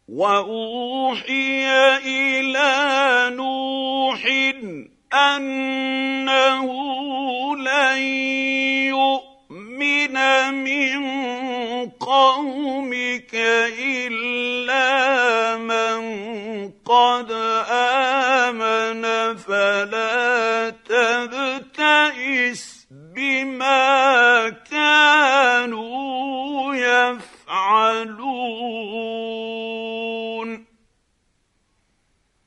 وأوحي إلى نوح أنه لن يؤمن من قومك إلا من قد آمن فلا تبتئس بما